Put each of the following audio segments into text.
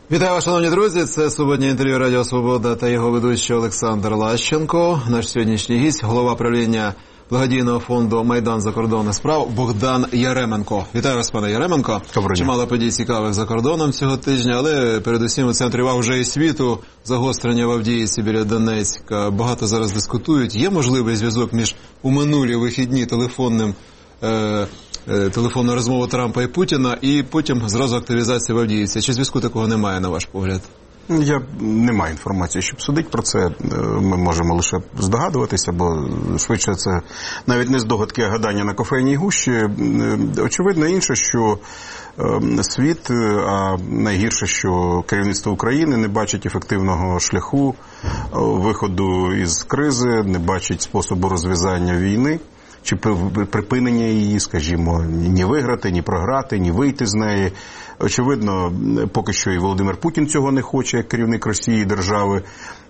Вітаю вас, шановні друзі. Це «Суботнє інтерв'ю» Радіо Свобода та його ведучий Олександр Лащенко. Наш сьогоднішній гість – голова правління благодійного фонду «Майдан закордонних справ» Богдан Яременко. Вітаю вас, пане Яременко. Чимало подій цікавих за кордоном цього тижня, але передусім у центрі уваги вже і світу загострення в Авдіївці біля Донецька. Багато зараз дискутують. Є можливий зв'язок між у минулі вихідні телефонну розмову Трампа і Путіна, і потім зразу активізація в Авдіївці. Чи зв'язку такого немає, на ваш погляд? Я не маю інформації, щоб судити про це. Ми можемо лише здогадуватися, бо швидше це навіть не здогадки, а гадання на кофейній гущі. Очевидно інше, що світ, а найгірше, що керівництво України не бачить ефективного шляху виходу із кризи, не бачить способу розв'язання війни, чи припинення її, скажімо, ні виграти, ні програти, ні вийти з неї. Очевидно, поки що і Володимир Путін цього не хоче, як керівник Росії, держави.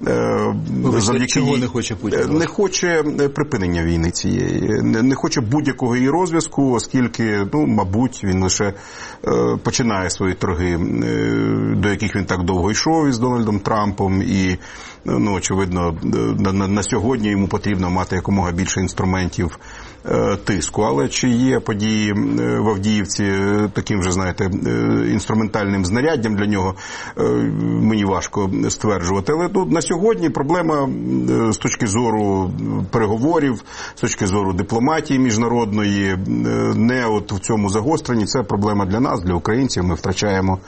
Чого не хоче Путін? Не хоче припинення війни цієї. Не хоче будь-якого її розв'язку, оскільки, мабуть, він лише починає свої торги, до яких він так довго йшов із Дональдом Трампом. І, очевидно, на сьогодні йому потрібно мати якомога більше інструментів тиску. Але чи є події в Авдіївці таким же, знаєте, інструментальним знаряддям для нього, мені важко стверджувати. Але на сьогодні проблема з точки зору переговорів, з точки зору дипломатії міжнародної, не от в цьому загостренні. Це проблема для нас, для українців. Ми втрачаємо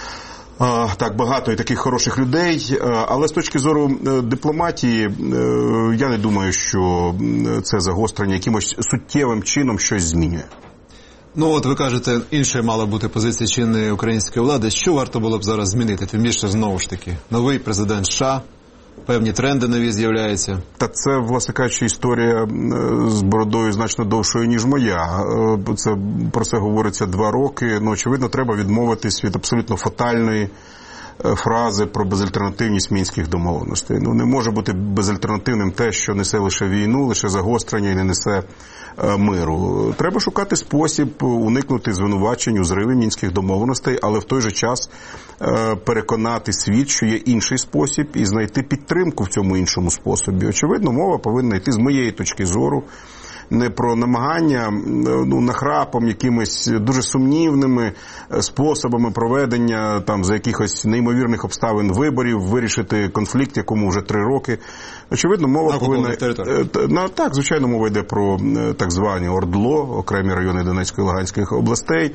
так багато і таких хороших людей, але з точки зору дипломатії, я не думаю, що це загострення якимось суттєвим чином щось змінює. От ви кажете, інша мала бути позиція чинної української влади. Що варто було б зараз змінити? Тим більше, знову ж таки, новий президент США, певні тренди нові з'являються. Та це, власне кажучи, історія з бородою значно довшою, ніж моя. Про це говориться 2 роки. Очевидно, треба відмовитись від абсолютно фатальної фрази про безальтернативність мінських домовленостей. Не може бути безальтернативним те, що несе лише війну, лише загострення і не несе миру. Треба шукати спосіб уникнути звинувачень у зриві мінських домовленостей, але в той же час переконати світ, що є інший спосіб, і знайти підтримку в цьому іншому способі. Очевидно, мова повинна йти з моєї точки зору не про намагання нахрапом, якимись дуже сумнівними способами проведення за якихось неймовірних обставин виборів вирішити конфлікт, якому вже 3 роки. Очевидно, мова повинна... Так, звичайно, мова йде про так звані ОРДЛО, окремі райони Донецької і Луганської областей.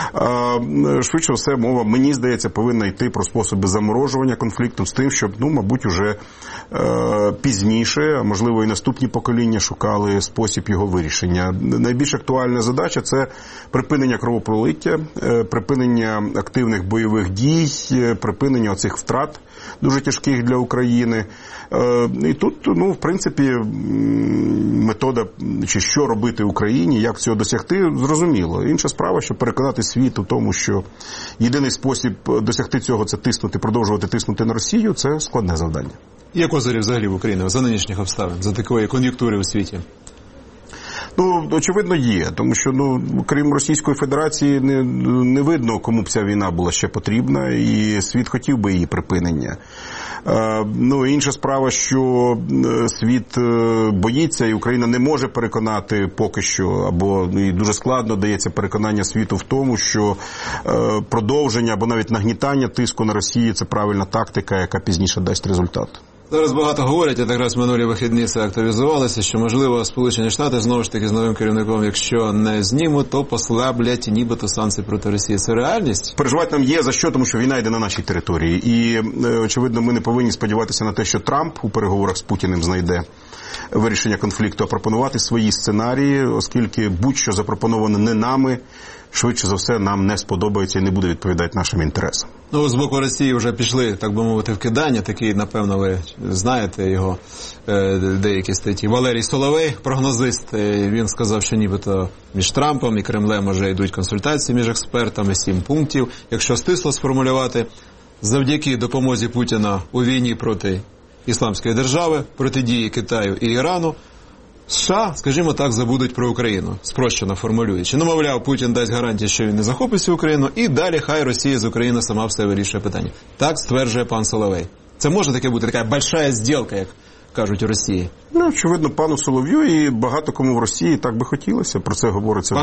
Швидше все, мова, мені здається, повинна йти про способи заморожування конфлікту з тим, щоб, мабуть, уже пізніше, а можливо і наступні покоління шукали спосіб його вирішення. Найбільш актуальна задача – це припинення кровопролиття, припинення активних бойових дій, припинення оцих втрат дуже тяжких для України. І тут, в принципі, метода, чи що робити Україні, як цього досягти, зрозуміло. Інша справа, щоб переконати світ у тому, що єдиний спосіб досягти цього – це тиснути, продовжувати тиснути на Росію, це складне завдання. Є козирі взагалі в Україні за нинішніх обставин, за такої кон'юнктури у світі? Очевидно, є. Тому що, крім Російської Федерації, не видно, кому б ця війна була ще потрібна, і світ хотів би її припинення. Інша справа, що світ боїться, і Україна не може переконати поки що, або і дуже складно дається переконання світу в тому, що продовження або навіть нагнітання тиску на Росію – це правильна тактика, яка пізніше дасть результат. Зараз багато говорять, а якраз минулі вихідні це активізувалося, що, можливо, Сполучені Штати, знову ж таки, з новим керівником, якщо не знімуть, то послаблять нібито санкції проти Росії. Це реальність? Переживати нам є за що, тому що війна йде на нашій території. І, очевидно, ми не повинні сподіватися на те, що Трамп у переговорах з Путіним знайде вирішення конфлікту, а пропонувати свої сценарії, оскільки будь-що запропоноване не нами, швидше за все, нам не сподобається і не буде відповідати нашим інтересам. З боку Росії вже пішли, так би мовити, вкидання. Такі, напевно, ви знаєте його деякі статті. Валерій Соловей, прогнозист, він сказав, що нібито між Трампом і Кремлем вже йдуть консультації між експертами, 7 пунктів. Якщо стисло сформулювати, завдяки допомозі Путіна у війні проти Ісламської держави, протидії Китаю і Ірану, США, скажімо так, забудуть про Україну, спрощено формулюючи. Ну, мовляв, Путін дасть гарантії, що він не захопить всю Україну, і далі хай Росія з України сама все вирішує питання. Так стверджує пан Соловей. Це може таке бути, така большая зділка, як кажуть у Росії? Ну, очевидно, пану Солов'ю і багато кому в Росії так би хотілося. Про це говориться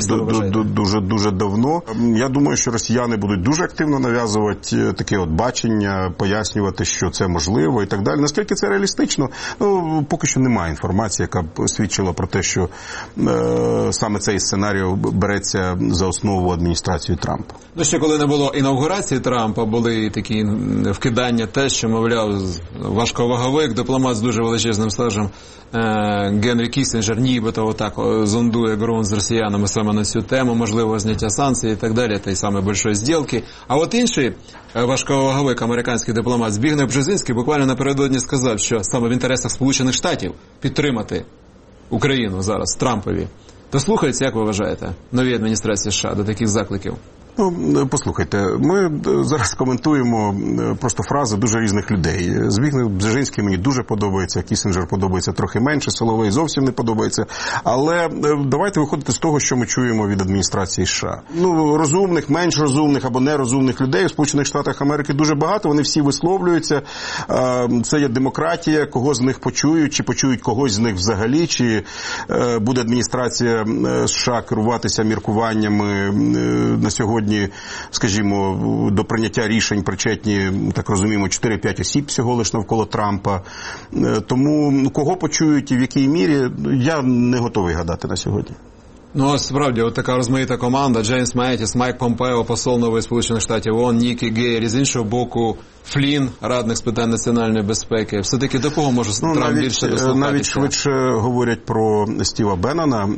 дуже давно. Я думаю, що росіяни будуть дуже активно нав'язувати таке от бачення, пояснювати, що це можливо і так далі. Наскільки це реалістично? Ну, поки що немає інформації, яка б свідчила про те, що саме цей сценарій береться за основу адміністрації Трампа. Ну, ще коли не було інавгурації Трампа, були такі вкидання те, що, мовляв, важковаговик, дипломат з дуже величезним стажем Генрі Кіссінджер нібито отак зондує ґрунт з росіянами саме на цю тему, можливо, зняття санкцій і так далі, та й саме большої зділки. А от інший важковаговик, американський дипломат Збігнев Бжезинський буквально напередодні сказав, що саме в інтересах Сполучених Штатів підтримати Україну зараз, Трампові. Дослухаються, як ви вважаєте, новій адміністрації США до таких закликів? Ну, послухайте, ми зараз коментуємо просто фрази дуже різних людей. Збігнев Бжезинський мені дуже подобається, Кіссінджер подобається трохи менше, Соловей зовсім не подобається. Але давайте виходити з того, що ми чуємо від адміністрації США. Ну, розумних, менш розумних або нерозумних людей у Сполучених Штатах Америки дуже багато, вони всі висловлюються. Це є демократія, кого з них почують, чи почують когось з них взагалі, чи буде адміністрація США керуватися міркуваннями на сьогодні, скажімо, до прийняття рішень причетні, так розуміємо, 4-5 осіб всього лиш навколо Трампа. Тому кого почують і в якій мірі, я не готовий гадати на сьогодні. Ну, справді, от така розмаїта команда: Джеймс Меттіс, Майк Помпео, посол нової Сполучених Штатів ООН, Нікі Гейлі, з іншого боку Флін, радник з питань національної безпеки. Все-таки до кого може Трамп більше дослухатися? Навіть швидше говорять про Стіва Беннона.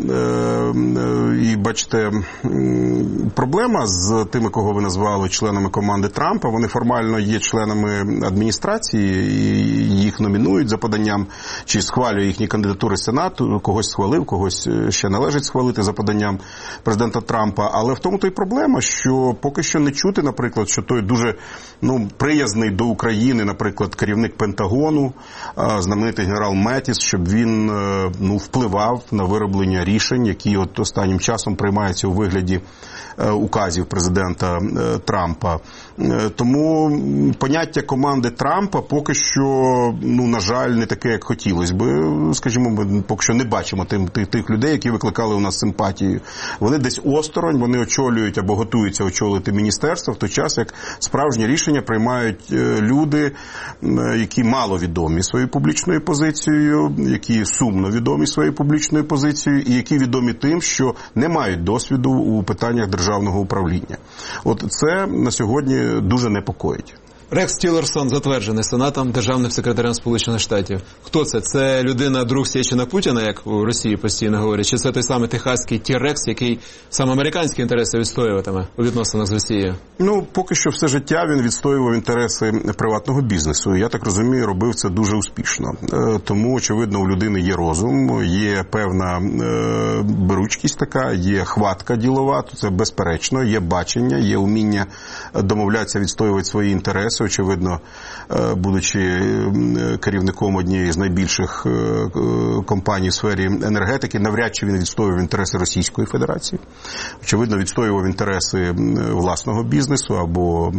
І, бачите, проблема з тими, кого ви назвали членами команди Трампа, вони формально є членами адміністрації, і їх номінують за поданням, чи схвалює їхні кандидатури Сенату, когось схвалив, когось ще належить схвалити за поданням президента Трампа. Але в тому то й проблема, що поки що не чути, наприклад, що той дуже, приязний до України, наприклад, керівник Пентагону, знаменитий генерал Меттіс, щоб він впливав на вироблення рішень, які от останнім часом приймаються у вигляді указів президента Трампа. Тому поняття команди Трампа поки що, на жаль, не таке, як хотілося би. Скажімо, ми поки що не бачимо тих людей, які викликали у нас симпатію. Вони десь осторонь, вони очолюють або готуються очолити міністерство, в той час, як справжні рішення приймають люди, які мало відомі своєю публічною позицією, які сумно відомі своєю публічною позицією і які відомі тим, що не мають досвіду у питаннях державного управління. От це на сьогодні дуже непокоїть. Рекс Тіллерсон затверджений Сенатом державним секретарем Сполучених Штатів. Хто це? Це людина друг Сєчина Путіна, як у Росії постійно говорять? Чи це той самий техаський Ті-Рекс, який саме американські інтереси відстоюватиме у відносинах з Росією? Поки що все життя він відстоював інтереси приватного бізнесу. Я так розумію, робив це дуже успішно. Тому, очевидно, у людини є розум, є певна беручкість така, є хватка ділова, це безперечно, є бачення, є уміння домовлятися, відстоювати свої інтереси. Очевидно, будучи керівником однієї з найбільших компаній в сфері енергетики, навряд чи він відстоював інтереси Російської Федерації. Очевидно, відстоював інтереси власного бізнесу або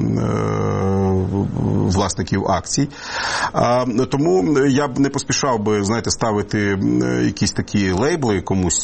власників акцій. Тому я б не поспішав би, ставити якісь такі лейбли комусь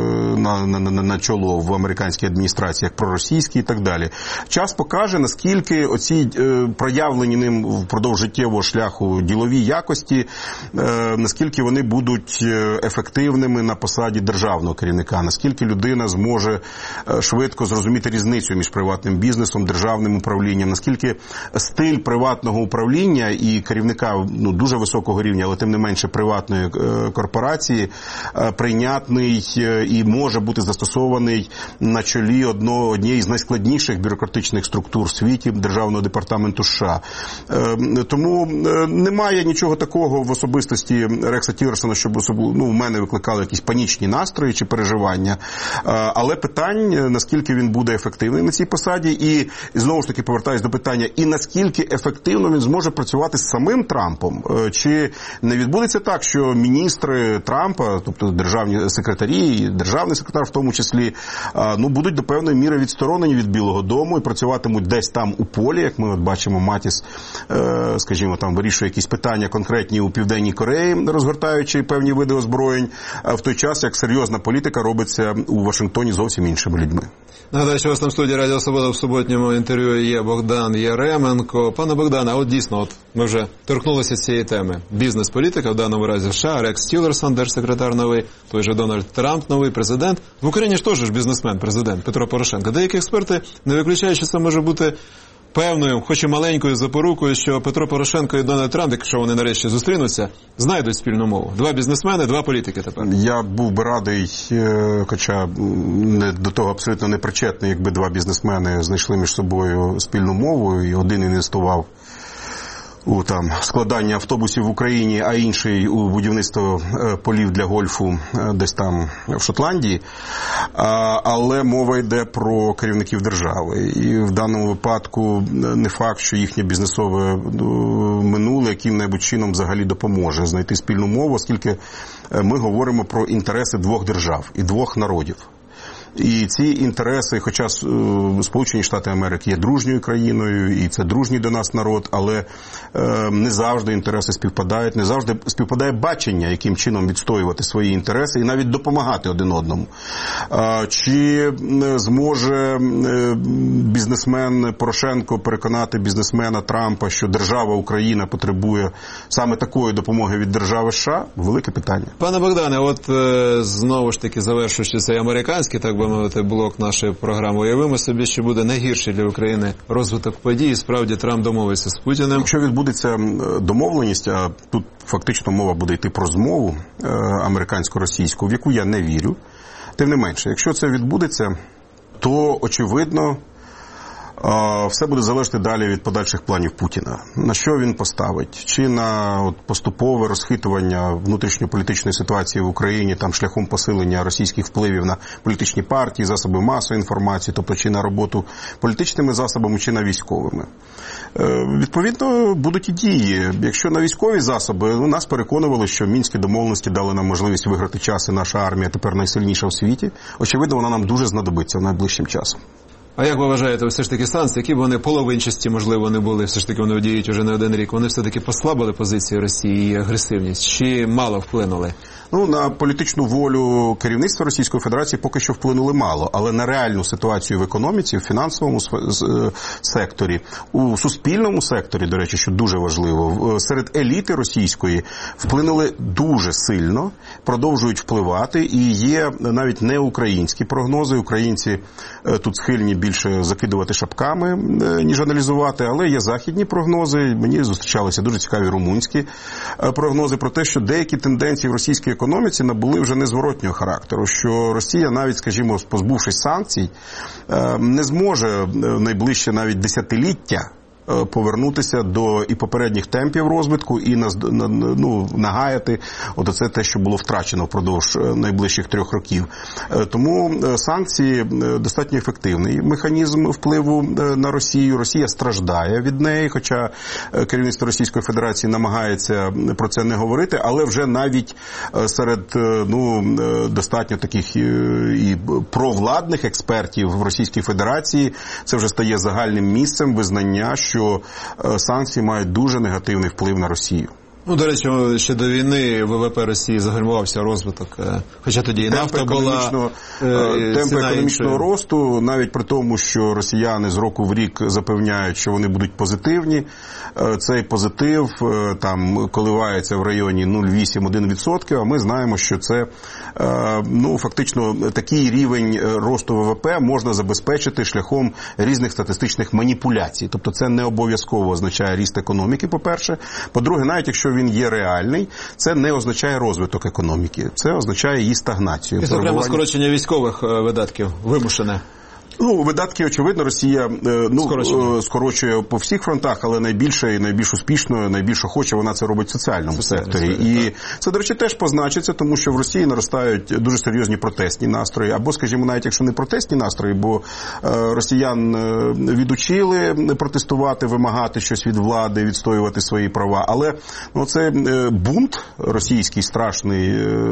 на чоло в американській адміністрації, як проросійські і так далі. Час покаже, наскільки оці проявлені ним впродовж життєвого шляху ділові якості, наскільки вони будуть ефективними на посаді державного керівника, наскільки людина зможе швидко зрозуміти різницю між приватним бізнесом, державним управлінням, наскільки стиль приватного управління і керівника дуже високого рівня, але тим не менше приватної корпорації, прийнятний і може бути застосований на чолі однієї з найскладніших бюрократичних структур в світі, Державного департаменту США. США. Тому немає нічого такого в особистості Рекса Тілерсона, щоб в мене викликали якісь панічні настрої чи переживання. Але питань, наскільки він буде ефективний на цій посаді, і знову ж таки повертаюсь до питання, і наскільки ефективно він зможе працювати з самим Трампом. Чи не відбудеться так, що міністри Трампа, тобто державні секретарі, і державний секретар в тому числі, будуть до певної міри відсторонені від Білого дому і працюватимуть десь там у полі, як ми от бачимо, Матіс, скажімо, там вирішує якісь питання конкретні у Південній Кореї, розгортаючи певні види озброєнь, в той час, як серйозна політика робиться у Вашингтоні зовсім іншими людьми. Нагадаю, що у вас на студії Радіо Свобода в суботньому інтерв'ю є Богдан Яременко. Пане Богдане, от дійсно, ми вже торкнулися цієї теми. Бізнес-політика, в даному разі США, Рекс Тілерсон, держсекретар новий, той же Дональд Трамп, новий президент. В Україні ж теж бізнесмен, президент Петро Порошенко. Деякі експерти не виключають, що це може бути певною, хоч і маленькою запорукою, що Петро Порошенко і Дональд Трамп, якщо вони нарешті зустрінуться, знайдуть спільну мову. Два бізнесмени, два політики тепер. Я був би радий, хоча до того абсолютно не причетний, якби два бізнесмени знайшли між собою спільну мову, і один інвестував у складання автобусів в Україні, а інший у будівництво полів для гольфу десь там в Шотландії. Але мова йде про керівників держави. І в даному випадку не факт, що їхнє бізнесове минуле яким-небудь чином взагалі допоможе знайти спільну мову, оскільки ми говоримо про інтереси двох держав і двох народів. І ці інтереси, хоча Сполучені Штати Америки є дружньою країною, і це дружній до нас народ, але не завжди інтереси співпадають, не завжди співпадає бачення, яким чином відстоювати свої інтереси і навіть допомагати один одному. Чи зможе бізнесмен Порошенко переконати бізнесмена Трампа, що держава Україна потребує саме такої допомоги від держави США? Велике питання. Пане Богдане, от знову ж таки завершуючи цей американський, так би мовити, блок нашої програми, уявимо собі, що буде найгірший для України розвиток подій, і справді Трамп домовиться з Путіним. Якщо відбудеться домовленість, а тут фактично мова буде йти про змову американсько-російську, в яку я не вірю, тим не менше, якщо це відбудеться, то, очевидно, все буде залежати далі від подальших планів Путіна. На що він поставить? Чи на поступове розхитування внутрішньополітичної ситуації в Україні шляхом посилення російських впливів на політичні партії, засоби масової інформації, тобто чи на роботу політичними засобами, чи на військовими. Відповідно, будуть і дії. Якщо на військові засоби, нас переконували, що мінські домовленості дали нам можливість виграти час, і наша армія тепер найсильніша в світі, очевидно, вона нам дуже знадобиться найближчим часом. А як ви вважаєте, все ж таки санкції, які б вони половинчасті, можливо, не були, все ж таки вони діють уже не один рік, вони все-таки послабили позиції Росії і агресивність, чи мало вплинули? На політичну волю керівництва Російської Федерації поки що вплинули мало, але на реальну ситуацію в економіці, в фінансовому секторі, у суспільному секторі, до речі, що дуже важливо, серед еліти російської вплинули дуже сильно, продовжують впливати, і є навіть не українські прогнози. Українці тут схильні більше закидувати шапками, ніж аналізувати, але є західні прогнози, мені зустрічалися дуже цікаві румунські прогнози про те, що деякі тенденції в російській економіці набули вже незворотнього характеру, що Росія навіть, скажімо, позбувшись санкцій, не зможе найближче навіть десятиліття повернутися до і попередніх темпів розвитку і нагаяти оце те, що було втрачено впродовж найближчих 3 років. Тому санкції достатньо ефективний механізм впливу на Росію. Росія страждає від неї, хоча керівництво Російської Федерації намагається про це не говорити, але вже навіть серед достатньо таких і провладних експертів в Російській Федерації це вже стає загальним місцем визнання, що санкції мають дуже негативний вплив на Росію. До речі, ще до війни ВВП Росії загальмувався розвиток, хоча тоді і нафта була. Темпи економічного росту, навіть при тому, що росіяни з року в рік запевняють, що вони будуть позитивні, цей позитив коливається в районі 0,8-1%, а ми знаємо, що це фактично такий рівень росту ВВП можна забезпечити шляхом різних статистичних маніпуляцій. Тобто це не обов'язково означає ріст економіки, по-перше. По-друге, навіть якщо він є реальний, це не означає розвиток економіки, це означає її стагнацію. І, зокрема, скорочення військових видатків вимушене. Ну, видатки, очевидно, Росія скорочує по всіх фронтах, але найбільше і найбільш успішно, найбільш охоче вона це робить в соціальному секторі. І це, до речі, теж позначиться, тому що в Росії наростають дуже серйозні протестні настрої, або, скажімо, навіть якщо не протестні настрої, бо росіян відучили протестувати, вимагати щось від влади, відстоювати свої права, але це бунт російський страшний,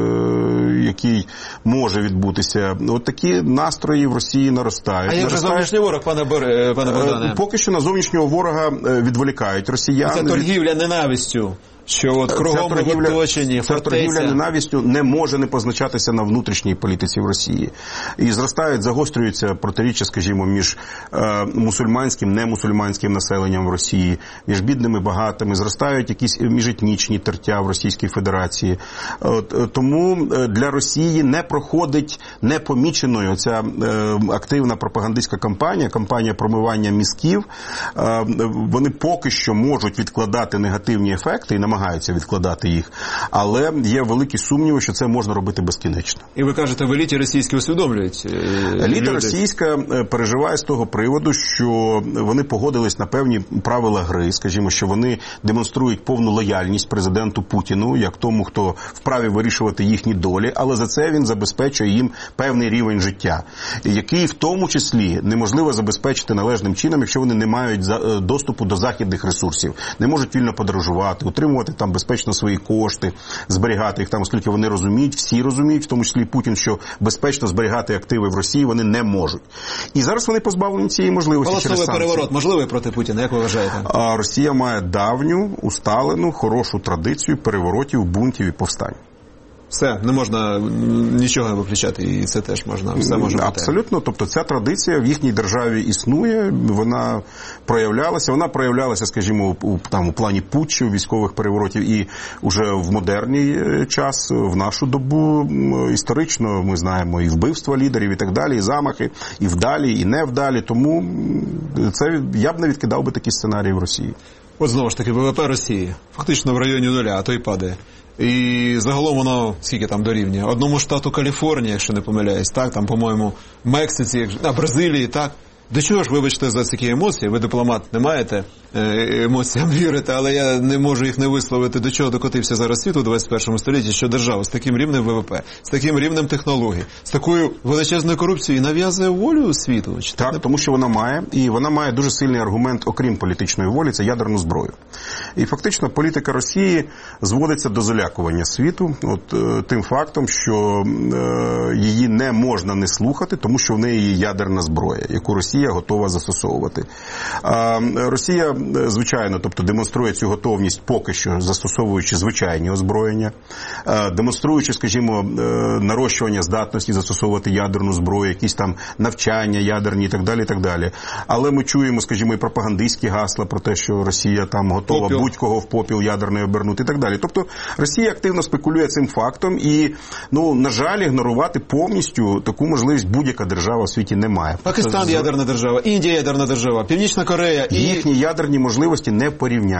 який може відбутися. От такі настрої в Росії наростають. А як же зовнішній ворог, пане Богдане? Поки що на зовнішнього ворога відволікають росіян. Це торгівля ненавистю. Що от кругом оточені, ця торгівля ненавистю не може не позначатися на внутрішній політиці в Росії. І загострюються протиріччя, скажімо, між мусульманським, немусульманським населенням в Росії, між бідними, багатими, зростають якісь міжетнічні тертя в Російській Федерації. Тому для Росії не проходить непоміченою ця активна пропагандистська кампанія промивання мізків. Вони поки що можуть відкладати негативні ефекти і намагаються відкладати їх, але є великі сумніви, що це можна робити безкінечно. І ви кажете, в еліті російській усвідомлюють? Еліта російська переживає з того приводу, що вони погодились на певні правила гри, скажімо, що вони демонструють повну лояльність президенту Путіну, як тому, хто вправі вирішувати їхні долі, але за це він забезпечує їм певний рівень життя, який в тому числі неможливо забезпечити належним чином, якщо вони не мають доступу до західних ресурсів, не можуть вільно подорожувати, утримувати там безпечно свої кошти, зберігати їх там, оскільки вони розуміють, всі розуміють, в тому числі і Путін, що безпечно зберігати активи в Росії вони не можуть. І зараз вони позбавлені цієї можливості через санкції. Голосовий переворот можливий проти Путіна, як ви вважаєте? А Росія має давню, усталену, хорошу традицію переворотів, бунтів і повстань. Все, не можна нічого виключати, і це теж можна, все може бути. Абсолютно, тобто ця традиція в їхній державі існує, вона проявлялася, скажімо, у плані путчів, військових переворотів і вже в модерній час, в нашу добу, історично ми знаємо і вбивства лідерів і так далі, і замахи, і вдалі, і не вдалі, тому це я б не відкидав би такі сценарії в Росії. От знову ж таки, ВВП Росії фактично в районі нуля, а то й падає. І загалом воно, скільки там дорівнює? Одному штату Каліфорнія, якщо не помиляюсь, так, там, по-моєму, Мексиці, Бразилії, так. До чого ж, вибачте за такі емоції, ви дипломат, не маєте емоціям вірити, але я не можу їх не висловити, до чого докотився зараз світ у 21 столітті, що держава з таким рівнем ВВП, з таким рівнем технологій, з такою величезною корупцією нав'язує волю світу? Так, тому що вона має дуже сильний аргумент, окрім політичної волі, це ядерну зброю. І фактично політика Росії зводиться до залякування світу, тим фактом, що її не можна не слухати, тому що в неї є ядерна зброя, яку Росія готова застосовувати. Росія, звичайно, тобто демонструє цю готовність поки що, застосовуючи звичайні озброєння, демонструючи, скажімо, нарощування здатності застосовувати ядерну зброю, якісь там навчання ядерні і так далі, і так далі. Але ми чуємо, скажімо, і пропагандистські гасла про те, що Росія там готова будь-кого в попіл ядерний обернути і так далі. Тобто Росія активно спекулює цим фактом і, на жаль, ігнорувати повністю таку можливість будь-яка держава в світі не має. Пакистан ядерна держава, Індія ядерна держава, Північна Корея і... Їхні ядерні можливості не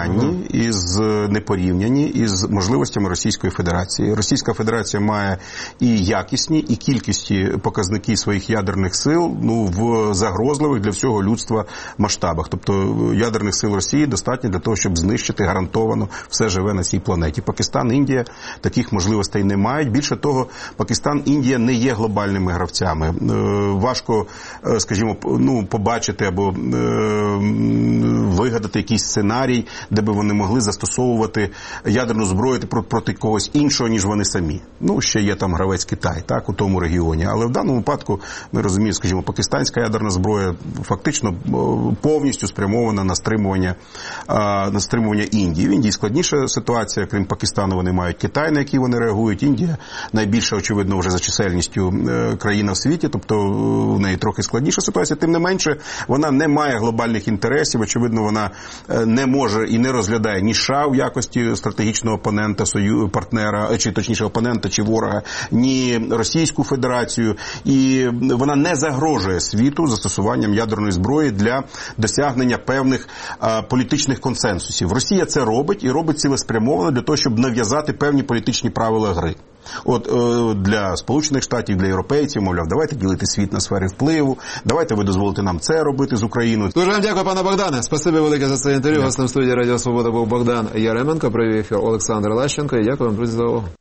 порівняні із можливостями Російської Федерації. Російська Федерація має і якісні, і кількісні показники своїх ядерних сил в загрозливих для всього людства масштабах. Тобто ядерних сил Росії достатньо для того, щоб знищити гарантовано все живе на цій планеті. Пакистан, Індія таких можливостей не мають. Більше того, Пакистан, Індія не є глобальними гравцями. Важко, скажімо, побачити або вигадати якийсь сценарій, де би вони могли застосовувати ядерну зброю проти когось іншого, ніж вони самі. Ще є там гравець Китай, так, у тому регіоні. Але в даному випадку, ми розуміємо, скажімо, пакистанська ядерна зброя фактично повністю спрямована на стримування Індії. В Індії складніша ситуація, крім Пакистану, вони мають Китай, на який вони реагують. Індія найбільша, очевидно, вже за чисельністю країна в світі, тобто в неї трохи складніша ситуація. Тим не менше, вона не має глобальних інтересів, очевидно, вона не може і не розглядає ні США в якості стратегічного опонента, партнера, чи точніше опонента чи ворога, ні Російську Федерацію, і вона не загрожує світу застосуванням ядерної зброї для досягнення певних політичних консенсусів. Росія це робить, і робить цілеспрямовано для того, щоб нав'язати певні політичні правила гри. От для Сполучених Штатів, для європейців, мовляв, давайте ділити світ на сфери впливу, давайте ви дозволите нам це робити з Україною. Дуже вам дякую, пане Богдане. Спасибі велике за це інтерв'ю. Гостем студії Радіо Свобода був Богдан Яременко, провів ефір Олександр Лащенко. І дякую вам, друзі, за увагу.